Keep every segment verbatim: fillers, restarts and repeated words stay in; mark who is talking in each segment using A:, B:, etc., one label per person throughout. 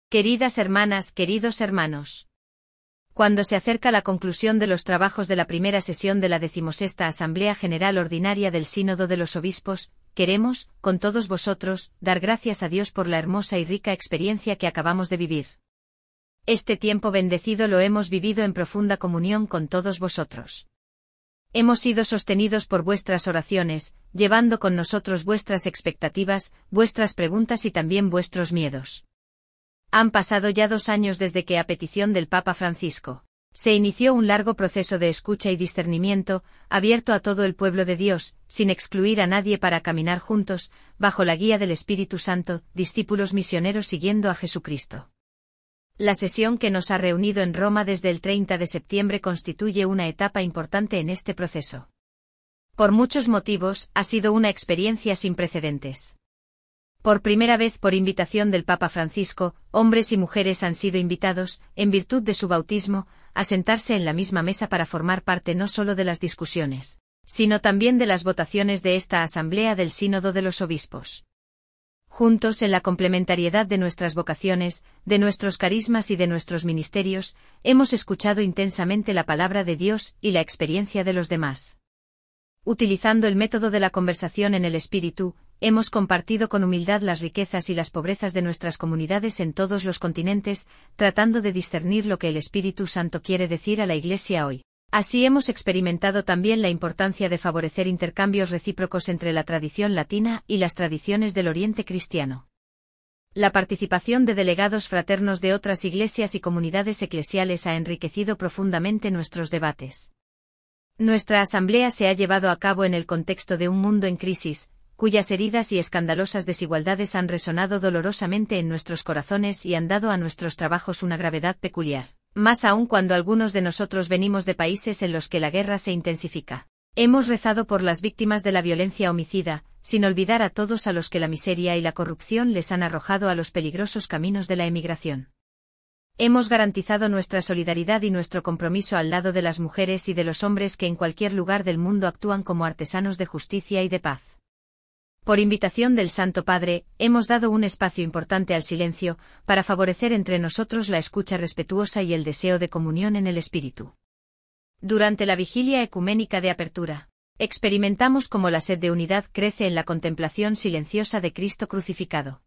A: Queridas hermanas, queridos hermanos. Cuando se acerca la conclusión de los trabajos de la primera sesión de la decimosexta Asamblea General Ordinaria del Sínodo de los Obispos, queremos, con todos vosotros, dar gracias a Dios por la hermosa y rica experiencia que acabamos de vivir. Este tiempo bendecido lo hemos vivido en profunda comunión con todos vosotros. Hemos sido sostenidos por vuestras oraciones, llevando con nosotros vuestras expectativas, vuestras preguntas y también vuestros miedos. Han pasado ya dos años desde que, a petición del Papa Francisco, se inició un largo proceso de escucha y discernimiento, abierto a todo el pueblo de Dios, sin excluir a nadie, para caminar juntos, bajo la guía del Espíritu Santo, discípulos misioneros siguiendo a Jesucristo. La sesión que nos ha reunido en Roma desde el treinta de septiembre constituye una etapa importante en este proceso. Por muchos motivos, ha sido una experiencia sin precedentes. Por primera vez, por invitación del Papa Francisco, hombres y mujeres han sido invitados, en virtud de su bautismo, a sentarse en la misma mesa para formar parte no solo de las discusiones, sino también de las votaciones de esta Asamblea del Sínodo de los Obispos. Juntos, en la complementariedad de nuestras vocaciones, de nuestros carismas y de nuestros ministerios, hemos escuchado intensamente la palabra de Dios y la experiencia de los demás. Utilizando el método de la conversación en el Espíritu, hemos compartido con humildad las riquezas y las pobrezas de nuestras comunidades en todos los continentes, tratando de discernir lo que el Espíritu Santo quiere decir a la Iglesia hoy. Así hemos experimentado también la importancia de favorecer intercambios recíprocos entre la tradición latina y las tradiciones del Oriente cristiano. La participación de delegados fraternos de otras iglesias y comunidades eclesiales ha enriquecido profundamente nuestros debates. Nuestra asamblea se ha llevado a cabo en el contexto de un mundo en crisis, cuyas heridas y escandalosas desigualdades han resonado dolorosamente en nuestros corazones y han dado a nuestros trabajos una gravedad peculiar, más aún cuando algunos de nosotros venimos de países en los que la guerra se intensifica. Hemos rezado por las víctimas de la violencia homicida, sin olvidar a todos a los que la miseria y la corrupción les han arrojado a los peligrosos caminos de la emigración. Hemos garantizado nuestra solidaridad y nuestro compromiso al lado de las mujeres y de los hombres que en cualquier lugar del mundo actúan como artesanos de justicia y de paz. Por invitación del Santo Padre, hemos dado un espacio importante al silencio, para favorecer entre nosotros la escucha respetuosa y el deseo de comunión en el Espíritu. Durante la vigilia ecuménica de apertura, experimentamos cómo la sed de unidad crece en la contemplación silenciosa de Cristo crucificado.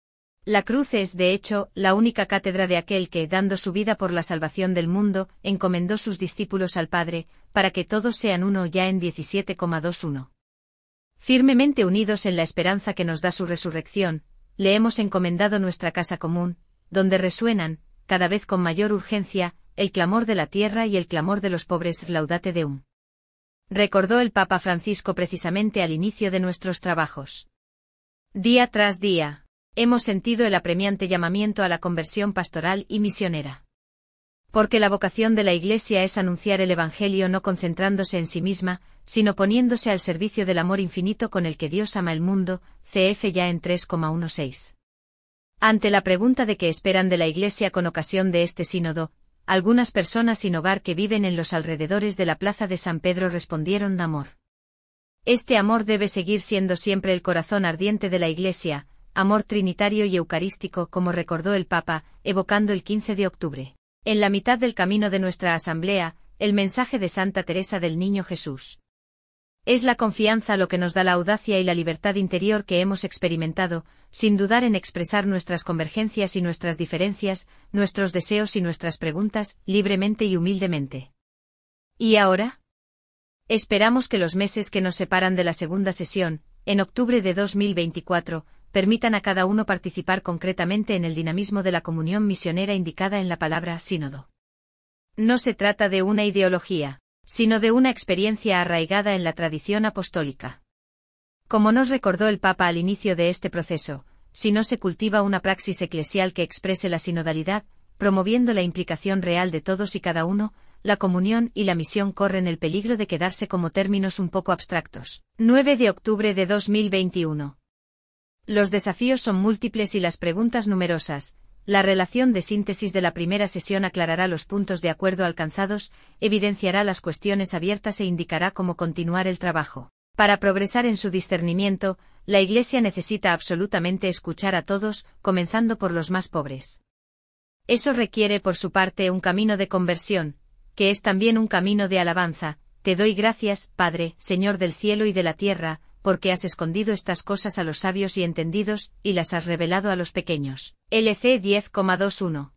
A: La cruz es, de hecho, la única cátedra de aquel que, dando su vida por la salvación del mundo, encomendó sus discípulos al Padre, para que todos sean uno, ya en diecisiete veintiuno. Firmemente unidos en la esperanza que nos da su resurrección, le hemos encomendado nuestra casa común, donde resuenan, cada vez con mayor urgencia, el clamor de la tierra y el clamor de los pobres. Laudate Deum. Recordó el Papa Francisco precisamente al inicio de nuestros trabajos. Día tras día, hemos sentido el apremiante llamamiento a la conversión pastoral y misionera. Porque la vocación de la Iglesia es anunciar el Evangelio no concentrándose en sí misma, sino poniéndose al servicio del amor infinito con el que Dios ama el mundo, C F ya en tres dieciséis. Ante la pregunta de qué esperan de la Iglesia con ocasión de este sínodo, algunas personas sin hogar que viven en los alrededores de la plaza de San Pedro respondieron: amor. Este amor debe seguir siendo siempre el corazón ardiente de la Iglesia, amor trinitario y eucarístico, como recordó el Papa, evocando el quince de octubre, en la mitad del camino de nuestra asamblea, el mensaje de Santa Teresa del Niño Jesús. Es la confianza lo que nos da la audacia y la libertad interior que hemos experimentado, sin dudar en expresar nuestras convergencias y nuestras diferencias, nuestros deseos y nuestras preguntas, libremente y humildemente. ¿Y ahora? Esperamos que los meses que nos separan de la segunda sesión, en octubre de dos mil veinticuatro, permitan a cada uno participar concretamente en el dinamismo de la comunión misionera indicada en la palabra sínodo. No se trata de una ideología, sino de una experiencia arraigada en la tradición apostólica. Como nos recordó el Papa al inicio de este proceso, si no se cultiva una praxis eclesial que exprese la sinodalidad, promoviendo la implicación real de todos y cada uno, la comunión y la misión corren el peligro de quedarse como términos un poco abstractos. nueve de octubre de dos mil veintiuno. Los desafíos son múltiples y las preguntas numerosas. La relación de síntesis de la primera sesión aclarará los puntos de acuerdo alcanzados, evidenciará las cuestiones abiertas e indicará cómo continuar el trabajo. Para progresar en su discernimiento, la Iglesia necesita absolutamente escuchar a todos, comenzando por los más pobres. Eso requiere por su parte un camino de conversión, que es también un camino de alabanza. Te doy gracias, Padre, Señor del cielo y de la tierra, porque has escondido estas cosas a los sabios y entendidos, y las has revelado a los pequeños. L C diez coma veintiuno.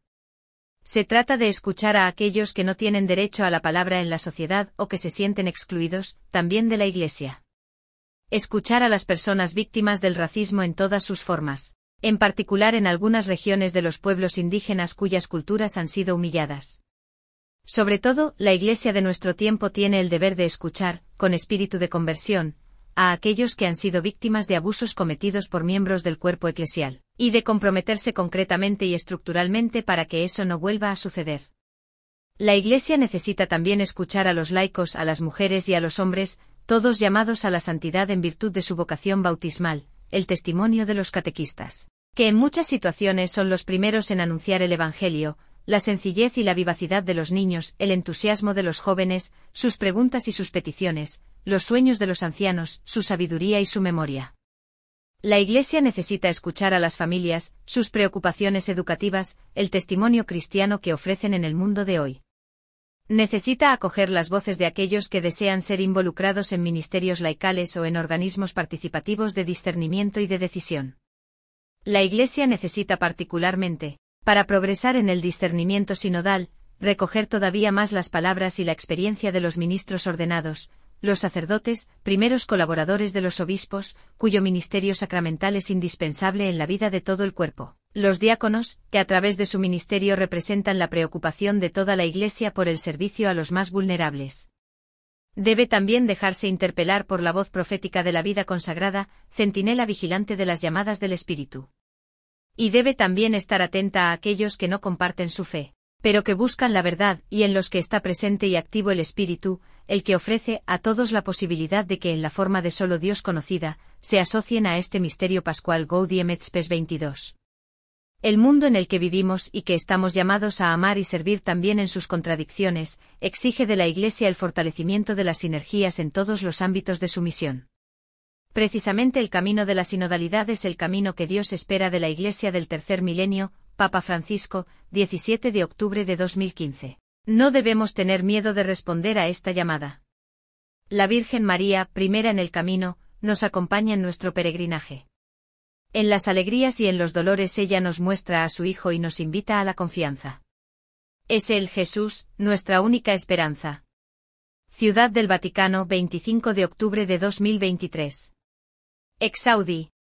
A: Se trata de escuchar a aquellos que no tienen derecho a la palabra en la sociedad o que se sienten excluidos, también de la Iglesia. Escuchar a las personas víctimas del racismo en todas sus formas, en particular en algunas regiones de los pueblos indígenas cuyas culturas han sido humilladas. Sobre todo, la Iglesia de nuestro tiempo tiene el deber de escuchar, con espíritu de conversión, a aquellos que han sido víctimas de abusos cometidos por miembros del cuerpo eclesial, y de comprometerse concretamente y estructuralmente para que eso no vuelva a suceder. La Iglesia necesita también escuchar a los laicos, a las mujeres y a los hombres, todos llamados a la santidad en virtud de su vocación bautismal, el testimonio de los catequistas, que en muchas situaciones son los primeros en anunciar el Evangelio, la sencillez y la vivacidad de los niños, el entusiasmo de los jóvenes, sus preguntas y sus peticiones, los sueños de los ancianos, su sabiduría y su memoria. La Iglesia necesita escuchar a las familias, sus preocupaciones educativas, el testimonio cristiano que ofrecen en el mundo de hoy. Necesita acoger las voces de aquellos que desean ser involucrados en ministerios laicales o en organismos participativos de discernimiento y de decisión. La Iglesia necesita particularmente, para progresar en el discernimiento sinodal, recoger todavía más las palabras y la experiencia de los ministros ordenados, los sacerdotes, primeros colaboradores de los obispos, cuyo ministerio sacramental es indispensable en la vida de todo el cuerpo, los diáconos, que a través de su ministerio representan la preocupación de toda la Iglesia por el servicio a los más vulnerables. Debe también dejarse interpelar por la voz profética de la vida consagrada, centinela vigilante de las llamadas del Espíritu. Y debe también estar atenta a aquellos que no comparten su fe, pero que buscan la verdad y en los que está presente y activo el Espíritu, el que ofrece a todos la posibilidad de que en la forma de solo Dios conocida, se asocien a este misterio pascual Gaudium et Spes veintidós. El mundo en el que vivimos y que estamos llamados a amar y servir también en sus contradicciones, exige de la Iglesia el fortalecimiento de las sinergias en todos los ámbitos de su misión. Precisamente el camino de la sinodalidad es el camino que Dios espera de la Iglesia del tercer milenio, Papa Francisco, diecisiete de octubre de dos mil quince. No debemos tener miedo de responder a esta llamada. La Virgen María, primera en el camino, nos acompaña en nuestro peregrinaje. En las alegrías y en los dolores ella nos muestra a su Hijo y nos invita a la confianza. Es Él Jesús, nuestra única esperanza. Ciudad del Vaticano, veinticinco de octubre de dos mil veintitrés. Exaudi.